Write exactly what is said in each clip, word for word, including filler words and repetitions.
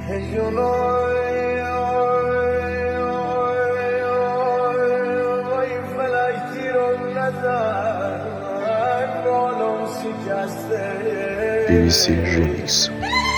بی بی سی ریمیکس.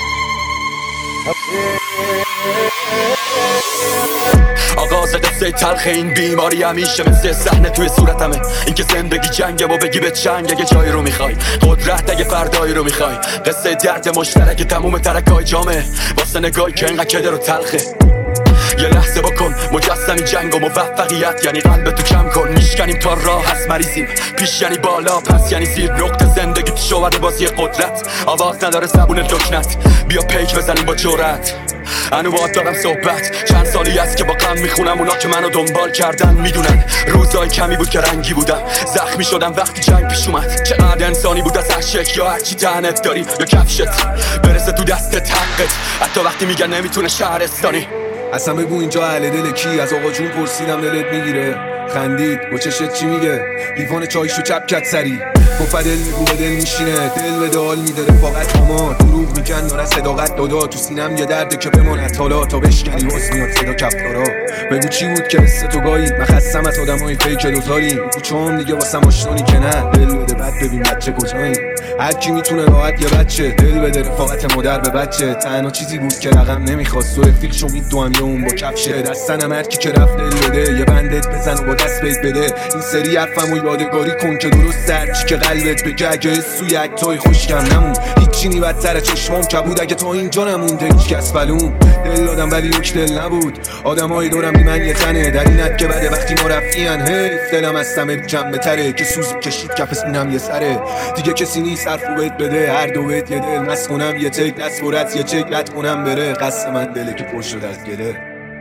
آغاز قصه تلخ این بیماری همیشه مثل صحنه توی صورتمه. اینکه زندگی جنگه و بگی به چنگ اگه جایی رو میخوای، قدرت اگه فردایی رو میخوای. قصه درد مشترک تموم ترکای جامعه واسه نگاهی که اینقدر کده رو تلخه. یه لحظه بکن مجسمی جنگ و موفقیت یعنی قلب تو کم کن. میشکنیم تا راه هست مریضیم، پیش یعنی بالا پس یعنی زیر. نقطه زندگی تو شوهر بازی قدرت، آواز نداره زبون دکنت. بیا پیک بزنیم با جرأت. انو باید دارم صحبت، چند سالی است که با غم میخونم. اونا که منو دنبال کردن میدونن روزای کمی بود که رنگی بودم. زخمی شدم وقتی جنگ پیش اومد. چقدر انسانی بود از عشق یا هرچی تنت داری یا کفشت برسه تو دستت حقت، حتی وقتی میگن نمیتونه شهرستانی. اصلا بگو اینجا اهل دل کی؟ از آقا جون پرسیدم دلت میگیره؟ خندید با چشت چی میگه؟ لیوان چایشو چپ کت سری گفت دل میگو به دل میشینه. دل به دال میده رفاقت ما دروغ میگن داره صداقت دادا. تو سینم یه درده که بماند حالا تا بشکنی باز میاد صدا کفتارا. بگو چی بود که مثل تو گاهی من خستم از آدمای فیک دوزاری. بگو چون دیگه واسم آشنانی که نه دل بده بعد ببین بچه کجایی. هر کی میتونه راحت یه بچه دل بده رفاقت مادر به بچه. تنها چیزی بود که رقم نمیخواست و رفیق شوید دو هم یه اون با کفشه. دستنم هر کی که رفت دل بده یه بندت بزن و با دست بیت بده. این سری حرفمو یادگاری کن که درست هرچی که قلبت بگه. اگه سوی اکتای خوشکم نمون هیچی نی بد سر چشمام کبود. اگه تا اینجا نمونده هیچ کس بلوم. دل دادم ولی یک دل نبود. آدمای دورم بی من یه تنه در اینت که بده وقتی ما رفتین. حیف دلم از سمه جنبه تره که سوز کشید کف سینم یه سره. دیگه کسی نیست حرفو بهت بده. هر دو بهت یه دل مس کنم یه تک دست برات یه چک رد کنم بره. قصد من دله که پر شد از گله.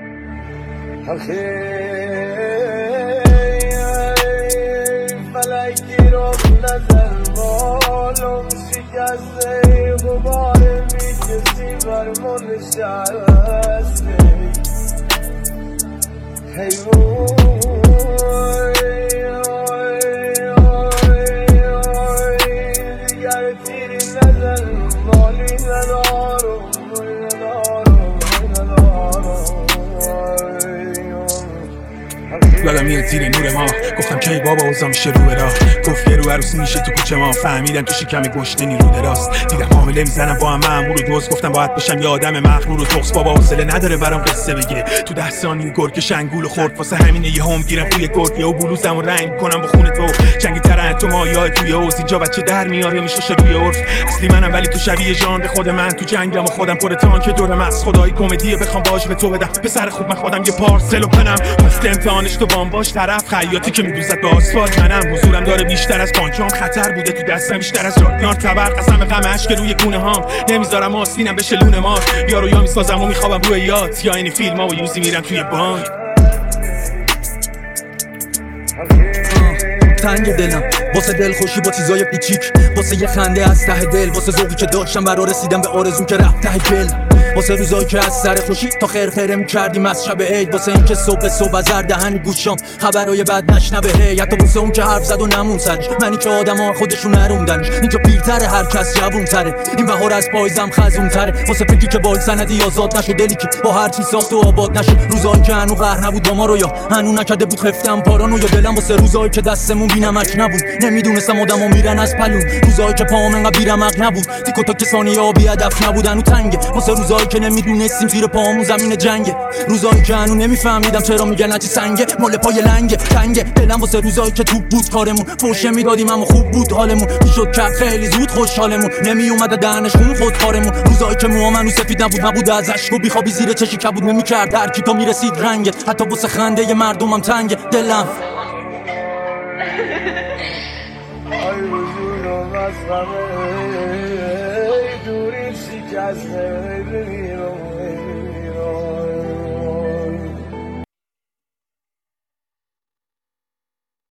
فلکی رو نظر بالم شکسته غبار میکسی بر من نشسته. هی دیگر تیری نظر مالی ندارم یادم میاد زیر نور ما گفتم کی بابا اوضاع میشه رو به راه. گفت یه رو عروسی میشه تو کوچه ما. فهمیدم تو شکم گشنه رو دراست. دیدم حامله میزنم با هم مأمور و دوست. گفتم باید بشم یه آدم مغرور و تخس. بابا حوصله نداره برام قصه بگه. تو ده ثانیه گرگ شنگول خورد. واسه همینه یه هم گیرم توی گرگ و بلوزمو رنگ کنم با خون تو. جنگی ترن تو ما یا توی اوز اینجا بچه در میاره میشه روی عرف. اصلی منم ولی تو شبیه ژانر خود من. تو جنگم و خودم پر تانک دورم از خدای کمدی بخوام باج به تو بدم. پسر خوب من خودم یه پارسل و پنم. پس امتحانش تو بام باش طرف. خیاطی که میدوزد به آسفالت منم. حضورم داره بیشتر از پانچام. خطر بوده تو دستم بیشتر از رادیار تبر. قسم غمش که روی گونه هام نمیذارم آسینم بشه لونه ما. یارو یا میسازم و میخوابم روی یاد یا این فیلم ها و یوزی میرم توی بانک. تنگ دلم واسه دل خوشی با چیزای پیچیک. واسه یه خنده از ته دل. واسه ذوقی که داشتم برا رسیدم به آرزوم که رفت ته دل. واسه روزایی که از سر خوشی تا خیر خیره میکردیم از شب عید. واسه این که صبح صبح از هر دهن گوشام خبرای بد نشنوه. حتی واسه اون که حرف زد و نمون سرش. منی که آدما خودشون نروندنش. اینجا پیرتره هر کس جوون‌تره. این بهار از پایزم خزون‌تره. واسه فکری که با سندی آزاد نشد. دلی که با هر چی ساخت و آباد نشد. روزایی که هنو قهر نبود با ما رو یا هنو نکرده بود خفتم پارانو. یا دلم واسه روزایی که دستمون بینمش نبود. نمیدونستم آدما میرن از پلون. روزایی که پام انقدر بیرمق نبود. تیکو تاک ثانیه آبی هدف نبودن و تنگه. واسه روزایی که نمیدونستیم زیر پامون زمین جنگه. روزایی که هنو نمیفهمیدم چرا میگن هرچی سنگه مال پای لنگه تنگه. دلم واسه روزایی که توپ بود کارمون. فوشه میدادیم اما خوب بود حالمون. میشد کرد خیلی زود خوشحالمون. نمیومد دهنش خون خود کارمون. روزایی که موام هنوز سفید نبود نبود از اشک و بیخوابی زیر چشی کبود نمیکرد. هر کی تا میرسید رنگه. حتی واسه خنده مردمم تنگه دلم. ای وجودم از همه دوری شکسته.